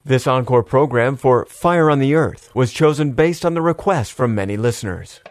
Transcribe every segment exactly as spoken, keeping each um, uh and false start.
This encore program for Fire on the Earth was chosen based on the request from many listeners.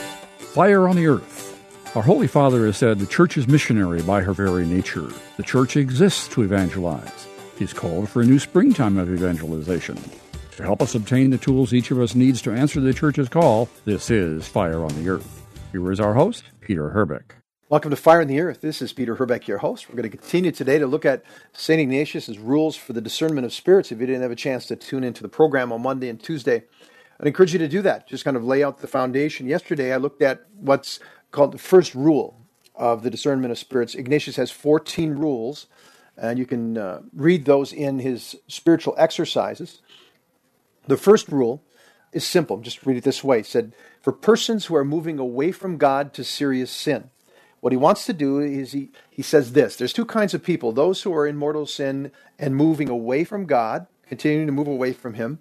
Fire on the Earth. Our Holy Father has said the Church is missionary by her very nature. The Church exists to evangelize. He's called for a new springtime of evangelization. To help us obtain the tools each of us needs to answer the Church's call, this is Fire on the Earth. Here is our host, Peter Herbeck. Welcome to Fire on the Earth. This is Peter Herbeck, your host. We're going to continue today to look at Saint Ignatius' rules for the discernment of spirits. If you didn't have a chance to tune into the program on Monday and Tuesday, I'd encourage you to do that. Just kind of lay out the foundation. Yesterday, I looked at what's called the first rule of the discernment of spirits. Ignatius has fourteen rules, and you can uh, read those in his spiritual exercises. The first rule is simple. Just read it this way. It said, for persons who are moving away from God to serious sin. What he wants to do is he, he says this. There's two kinds of people. Those who are in mortal sin and moving away from God, continuing to move away from him.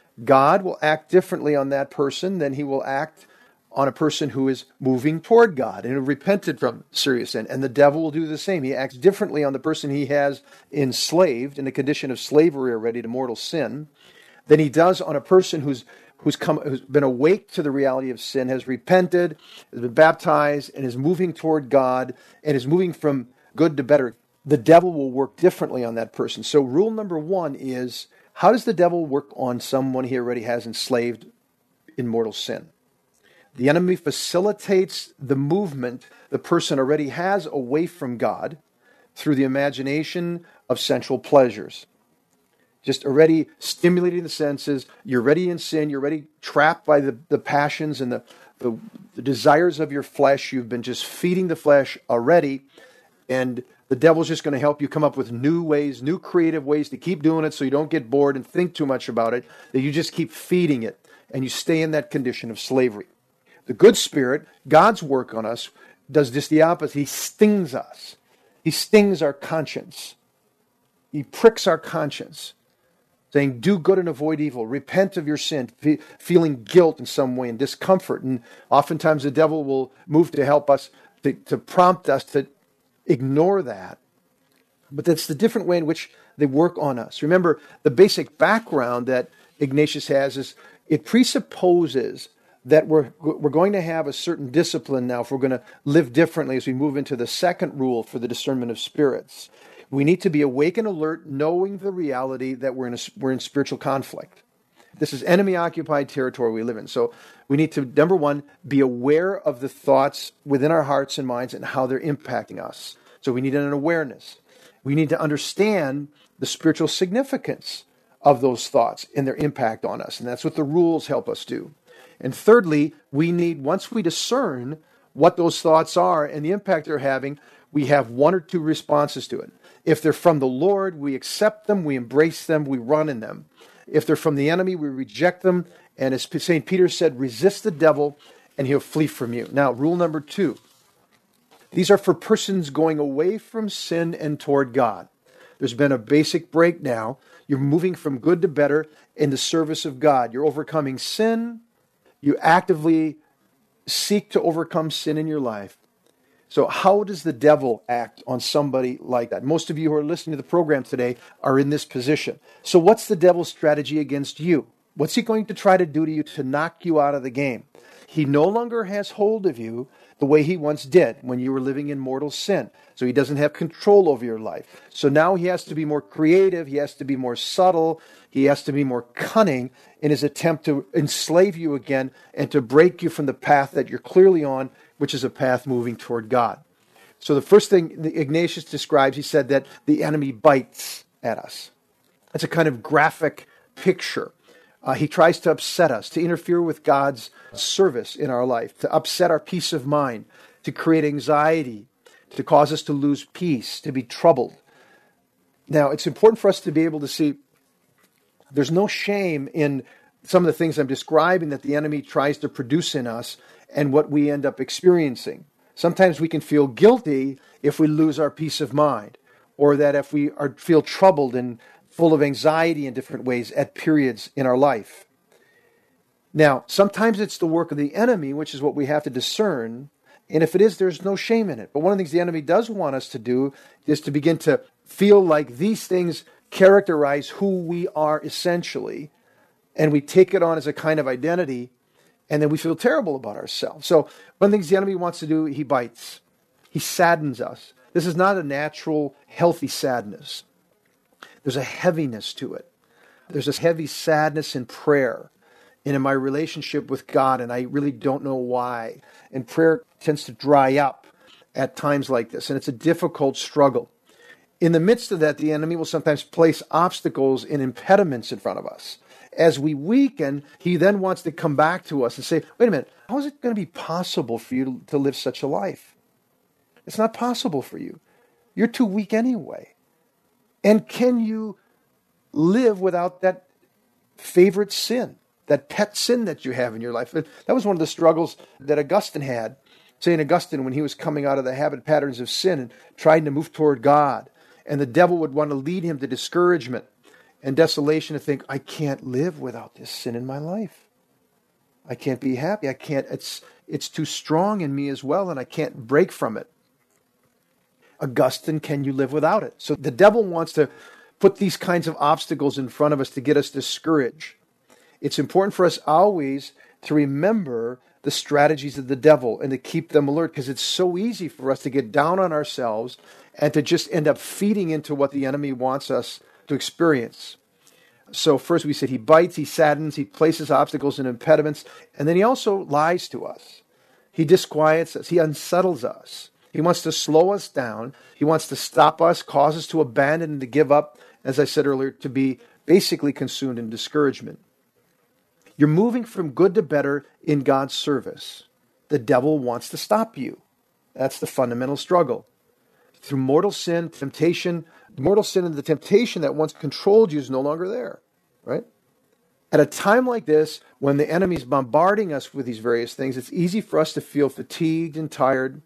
God will act differently on that person than he will act on a person who is moving toward God and who repented from serious sin. And the devil will do the same. He acts differently on the person he has enslaved in a condition of slavery already to mortal sin than he does on a person who's who's come who's been awake to the reality of sin, has repented, has been baptized, and is moving toward God and is moving from good to better. The devil will work differently on that person. So rule number one is, how does the devil work on someone he already has enslaved in mortal sin? The enemy facilitates the movement the person already has away from God through the imagination of sensual pleasures. Just already stimulating the senses. You're already in sin. You're already trapped by the, the passions and the, the, the desires of your flesh. You've been just feeding the flesh already. And the devil's just going to help you come up with new ways, new creative ways to keep doing it so you don't get bored and think too much about it, that you just keep feeding it and you stay in that condition of slavery. The good spirit, God's work on us, does just the opposite. He stings us. He stings our conscience. He pricks our conscience, saying, do good and avoid evil. Repent of your sin, fe- feeling guilt in some way and discomfort. And oftentimes the devil will move to help us, to, to prompt us to ignore that. But that's the different way in which they work on us. Remember, the basic background that Ignatius has is it presupposes that we're we're going to have a certain discipline now if we're going to live differently as we move into the second rule for the discernment of spirits. We need to be awake and alert, knowing the reality that we're in a, we're in spiritual conflict. This is enemy-occupied territory we live in. So we need to, number one, be aware of the thoughts within our hearts and minds and how they're impacting us. So we need an awareness. We need to understand the spiritual significance of those thoughts and their impact on us. And that's what the rules help us do. And thirdly, we need, once we discern what those thoughts are and the impact they're having, we have one or two responses to it. If they're from the Lord, we accept them, we embrace them, we run in them. If they're from the enemy, we reject them. And as Saint Peter said, resist the devil and he'll flee from you. Now, rule number two. These are for persons going away from sin and toward God. There's been a basic break now. You're moving from good to better in the service of God. You're overcoming sin. You actively seek to overcome sin in your life. So how does the devil act on somebody like that? Most of you who are listening to the program today are in this position. So what's the devil's strategy against you? What's he going to try to do to you to knock you out of the game? He no longer has hold of you the way he once did when you were living in mortal sin. So he doesn't have control over your life. So now he has to be more creative. He has to be more subtle. He has to be more cunning in his attempt to enslave you again and to break you from the path that you're clearly on, which is a path moving toward God. So the first thing Ignatius describes, he said that the enemy bites at us. That's a kind of graphic picture. Uh, he tries to upset us, to interfere with God's service in our life, to upset our peace of mind, to create anxiety, to cause us to lose peace, to be troubled. Now, it's important for us to be able to see there's no shame in some of the things I'm describing that the enemy tries to produce in us and what we end up experiencing. Sometimes we can feel guilty if we lose our peace of mind, or that if we are feel troubled and full of anxiety in different ways at periods in our life. Now, sometimes it's the work of the enemy, which is what we have to discern, and if it is, there's no shame in it. But one of the things the enemy does want us to do is to begin to feel like these things characterize who we are essentially, and we take it on as a kind of identity, and then we feel terrible about ourselves. So one of the things the enemy wants to do, he bites. He saddens us. This is not a natural, healthy sadness. There's a heaviness to it. There's this heavy sadness in prayer and in my relationship with God, and I really don't know why. And prayer tends to dry up at times like this, and it's a difficult struggle. In the midst of that, the enemy will sometimes place obstacles and impediments in front of us. As we weaken, he then wants to come back to us and say, wait a minute, how is it going to be possible for you to, to live such a life? It's not possible for you. You're too weak anyway. And can you live without that favorite sin, that pet sin that you have in your life? That was one of the struggles that Augustine had. Saint Augustine, when he was coming out of the habit patterns of sin and trying to move toward God, and the devil would want to lead him to discouragement and desolation, to think, I can't live without this sin in my life. I can't be happy. I can't, it's, it's too strong in me as well, and I can't break from it. Augustine, can you live without it? So the devil wants to put these kinds of obstacles in front of us to get us discouraged. It's important for us always to remember the strategies of the devil and to keep them alert, because it's so easy for us to get down on ourselves and to just end up feeding into what the enemy wants us to experience. So first we said he bites, he saddens, he places obstacles and impediments, and then he also lies to us. He disquiets us, he unsettles us. He wants to slow us down. He wants to stop us, cause us to abandon and to give up, as I said earlier, to be basically consumed in discouragement. You're moving from good to better in God's service. The devil wants to stop you. That's the fundamental struggle. Through mortal sin, temptation, mortal sin and the temptation that once controlled you is no longer there, right? At a time like this, when the enemy is bombarding us with these various things, it's easy for us to feel fatigued and tired,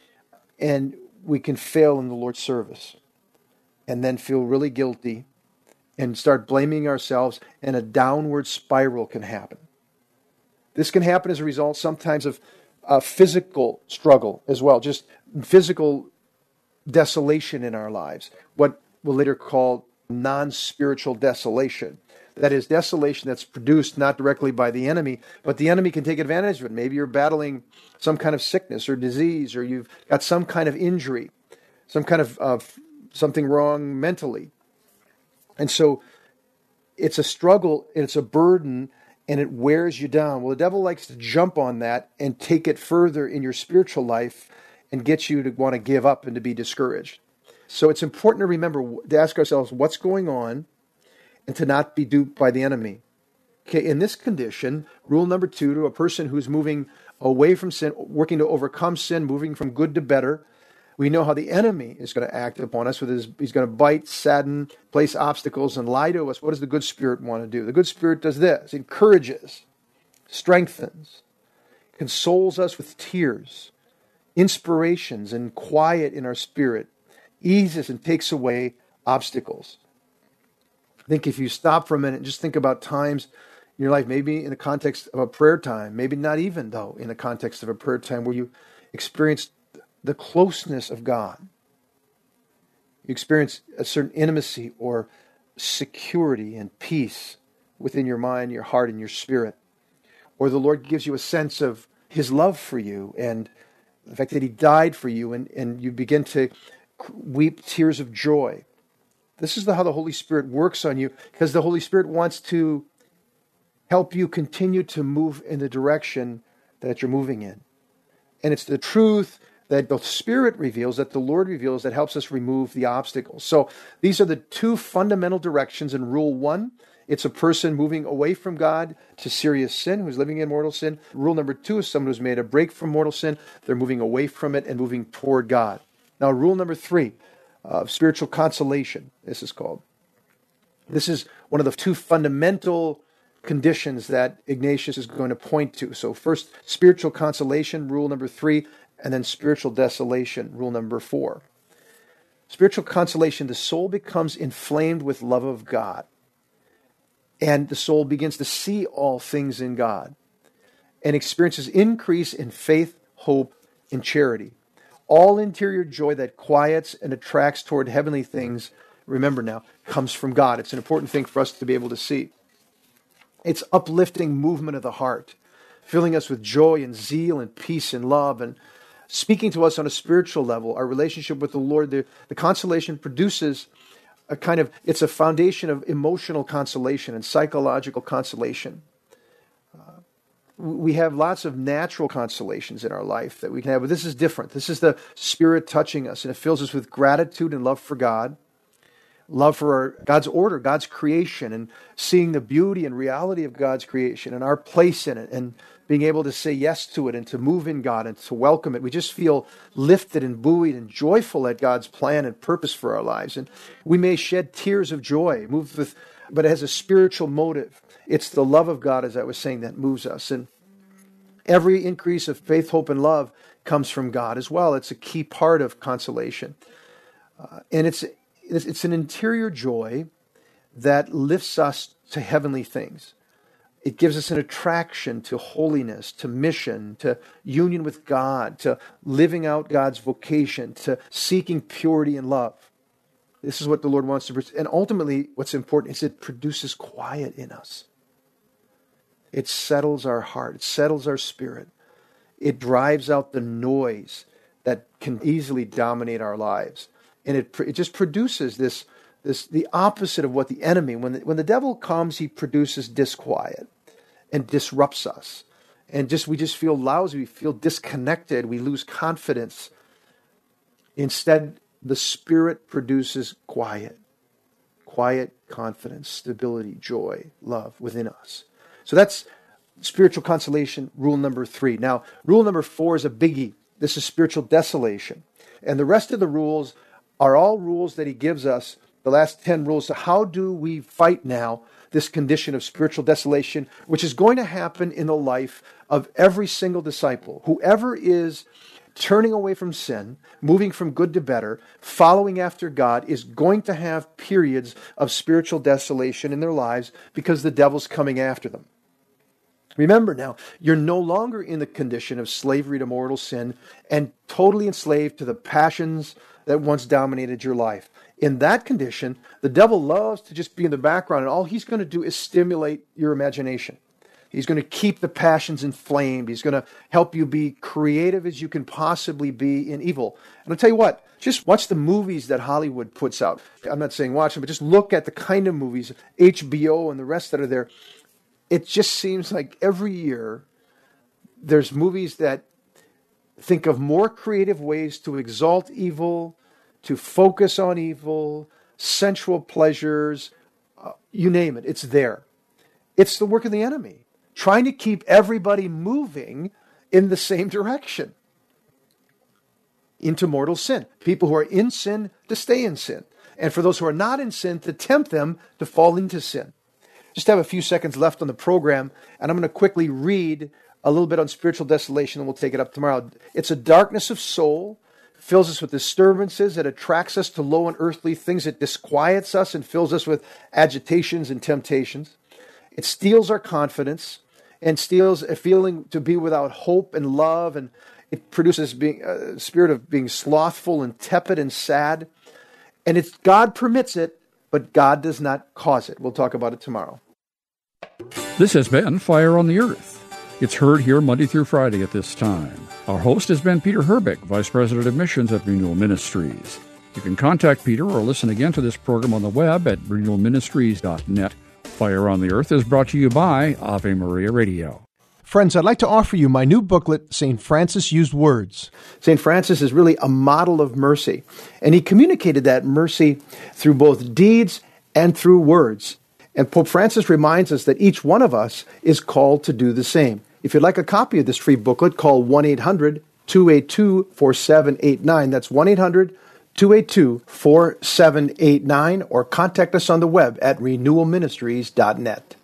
and we can fail in the Lord's service and then feel really guilty and start blaming ourselves, and a downward spiral can happen. This can happen as a result sometimes of a physical struggle as well, just physical desolation in our lives, what we'll later call non-spiritual desolation. That is desolation that's produced not directly by the enemy, but the enemy can take advantage of it. Maybe you're battling some kind of sickness or disease, or you've got some kind of injury, some kind of uh, something wrong mentally. And so it's a struggle, it's a burden, and it wears you down. Well, the devil likes to jump on that and take it further in your spiritual life and get you to want to give up and to be discouraged. So it's important to remember, to ask ourselves what's going on and to not be duped by the enemy. Okay, in this condition, rule number two, to a person who's moving away from sin, working to overcome sin, moving from good to better, we know how the enemy is going to act upon us. With his, he's going to bite, sadden, place obstacles, and lie to us. What does the good spirit want to do? The good spirit does this. It encourages, strengthens, consoles us with tears, inspirations, and quiet in our spirit, eases and takes away obstacles. I think if you stop for a minute and just think about times in your life, maybe in the context of a prayer time, maybe not even, though, in the context of a prayer time where you experienced the closeness of God. You experience a certain intimacy or security and peace within your mind, your heart, and your spirit. Or the Lord gives you a sense of His love for you and the fact that He died for you, and, and you begin to weep tears of joy. This is the, how the Holy Spirit works on you, because the Holy Spirit wants to help you continue to move in the direction that you're moving in. And it's the truth that the Spirit reveals, that the Lord reveals, that helps us remove the obstacles. So these are the two fundamental directions in Rule one. It's a person moving away from God to serious sin, who's living in mortal sin. Rule number two is someone who's made a break from mortal sin. They're moving away from it and moving toward God. Now, rule number three, uh, spiritual consolation, this is called. This is one of the two fundamental conditions that Ignatius is going to point to. So first, spiritual consolation, rule number three, and then spiritual desolation, rule number four. Spiritual consolation, the soul becomes inflamed with love of God. And the soul begins to see all things in God and experiences increase in faith, hope, and charity. All interior joy that quiets and attracts toward heavenly things remember now, comes from God. It's an important thing for us to be able to see. It's uplifting movement of the heart, filling us with joy and zeal and peace and love, and speaking to us on a spiritual level, our relationship with the Lord. The, the consolation produces a kind of, it's a foundation of emotional consolation and psychological consolation. Uh, we have lots of natural consolations in our life that we can have, but this is different. This is the Spirit touching us, and it fills us with gratitude and love for God, love for our, God's order, God's creation, and seeing the beauty and reality of God's creation and our place in it, and being able to say yes to it and to move in God and to welcome it. We just feel lifted and buoyed and joyful at God's plan and purpose for our lives. And we may shed tears of joy, moved with, but it has a spiritual motive. It's the love of God, as I was saying, that moves us. And every increase of faith, hope, and love comes from God as well. It's a key part of consolation. Uh, and it's, it's an interior joy that lifts us to heavenly things. It gives us an attraction to holiness, to mission, to union with God, to living out God's vocation, to seeking purity and love. This is what the Lord wants to produce. And ultimately, what's important is it produces quiet in us. It settles our heart. It settles our spirit. It drives out the noise that can easily dominate our lives. And it, it just produces this, this, the opposite of what the enemy, when the, when the devil comes, he produces disquiet and disrupts us. And just we just feel lousy, we feel disconnected, we lose confidence. Instead, the Spirit produces quiet. Quiet confidence, stability, joy, love within us. So that's spiritual consolation, rule number three. Now, rule number four is a biggie. This is spiritual desolation. And the rest of the rules are all rules that he gives us, the last ten rules. So how do we fight now this condition of spiritual desolation, which is going to happen in the life of every single disciple? Whoever is turning away from sin, moving from good to better, following after God, is going to have periods of spiritual desolation in their lives because the devil's coming after them. Remember now, you're no longer in the condition of slavery to mortal sin and totally enslaved to the passions that once dominated your life. In that condition, the devil loves to just be in the background, and all he's going to do is stimulate your imagination. He's going to keep the passions inflamed. He's going to help you be creative as you can possibly be in evil. And I'll tell you what, just watch the movies that Hollywood puts out. I'm not saying watch them, but just look at the kind of movies, H B O and the rest that are there. It just seems like every year there's movies that think of more creative ways to exalt evil, to focus on evil, sensual pleasures, uh, you name it, it's there. It's the work of the enemy, trying to keep everybody moving in the same direction, into mortal sin. People who are in sin to stay in sin. And for those who are not in sin, to tempt them to fall into sin. Just have a few seconds left on the program, and I'm going to quickly read a little bit on spiritual desolation, and we'll take it up tomorrow. It's a darkness of soul, fills us with disturbances, it attracts us to low and earthly things, it disquiets us and fills us with agitations and temptations. It steals our confidence and steals a feeling to be without hope and love, and it produces being a spirit of being slothful and tepid and sad. And it's God permits it, but God does not cause it. We'll talk about it tomorrow. This has been Fire on the Earth. It's heard here Monday through Friday at this time. Our host has been Peter Herbeck, Vice President of Missions at Renewal Ministries. You can contact Peter or listen again to this program on the web at renewal ministries dot net. Fire on the Earth is brought to you by Ave Maria Radio. Friends, I'd like to offer you my new booklet, Saint Francis Used Words. Saint Francis is really a model of mercy, and he communicated that mercy through both deeds and through words. And Pope Francis reminds us that each one of us is called to do the same. If you'd like a copy of this free booklet, call one eight hundred two eight two four seven eight nine. That's one eight hundred two eight two four seven eight nine, or contact us on the web at renewal ministries dot net.